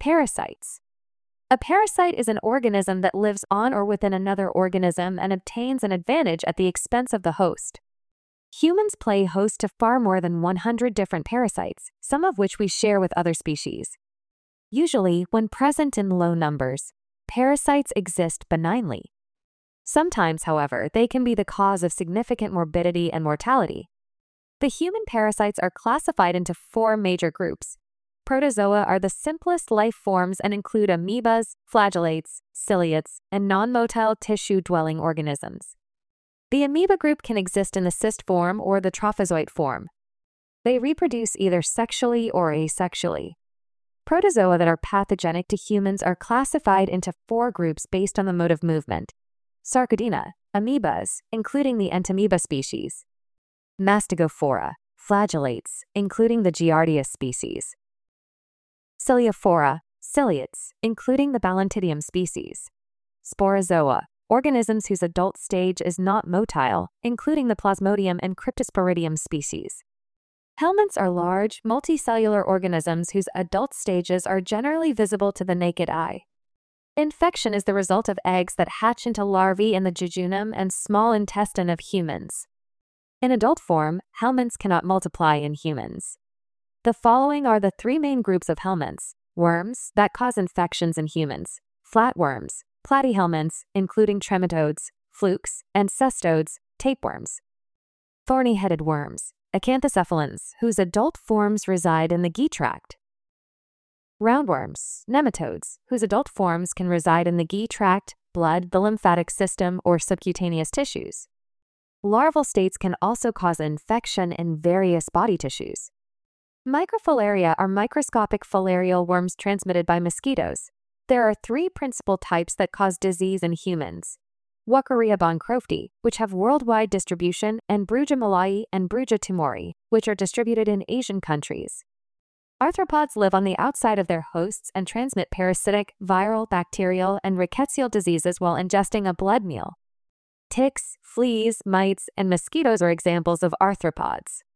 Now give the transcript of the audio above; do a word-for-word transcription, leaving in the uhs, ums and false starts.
Parasites. A parasite is an organism that lives on or within another organism and obtains an advantage at the expense of the host. Humans play host to far more than one hundred different parasites, some of which we share with other species. Usually, when present in low numbers, parasites exist benignly. Sometimes, however, they can be the cause of significant morbidity and mortality. The human parasites are classified into four major groups. Protozoa are the simplest life forms and include amoebas, flagellates, ciliates, and non-motile tissue-dwelling organisms. The amoeba group can exist in the cyst form or the trophozoite form. They reproduce either sexually or asexually. Protozoa that are pathogenic to humans are classified into four groups based on the mode of movement. Sarcodina, amoebas, including the entamoeba species. Mastigophora, flagellates, including the Giardia species. Ciliophora, ciliates, including the Balantidium species. Sporozoa, organisms whose adult stage is not motile, including the Plasmodium and Cryptosporidium species. Helminths are large, multicellular organisms whose adult stages are generally visible to the naked eye. Infection is the result of eggs that hatch into larvae in the jejunum and small intestine of humans. In adult form, helminths cannot multiply in humans. The following are the three main groups of helminths: worms that cause infections in humans, flatworms, platyhelminths, including trematodes, flukes, and cestodes, tapeworms. Thorny-headed worms, acanthocephalans, whose adult forms reside in the G tract. Roundworms, nematodes, whose adult forms can reside in the G tract, blood, the lymphatic system, or subcutaneous tissues. Larval states can also cause infection in various body tissues. Microfilaria are microscopic filarial worms transmitted by mosquitoes. There are three principal types that cause disease in humans: Wucheria bancrofti, which have worldwide distribution, and Brugia malayi and Brugia tumori, which are distributed in Asian countries. Arthropods live on the outside of their hosts and transmit parasitic, viral, bacterial, and rickettsial diseases while ingesting a blood meal. Ticks, fleas, mites, and mosquitoes are examples of arthropods.